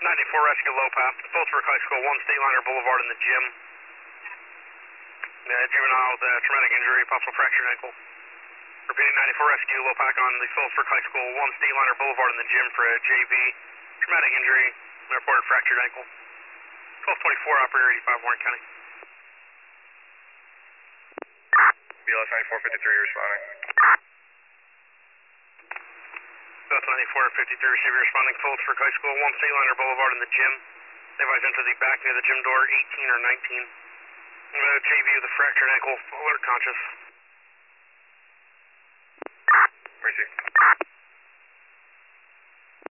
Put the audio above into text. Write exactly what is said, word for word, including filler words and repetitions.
ninety-four Rescue Low Path, Phillipsburg High School, one State-Liner Boulevard in the gym. Uh, juvenile with a traumatic injury, possible fractured ankle. Repeating ninety-four Rescue Low Pack on the Phillipsburg High School, one State-Liner Boulevard in the gym for a J V. Traumatic injury, reported fractured ankle. twelve twenty-four, operator eighty-five, Warren County. B L S ninety-four fifty-three responding. B L S ninety-four fifty-three, receiver responding, Phillipsburg High School, one State-Liner Boulevard in the gym. Advise enter the back near the gym door, eighteen or nineteen. Uh, J V with a fractured ankle, alert conscious. Mercy.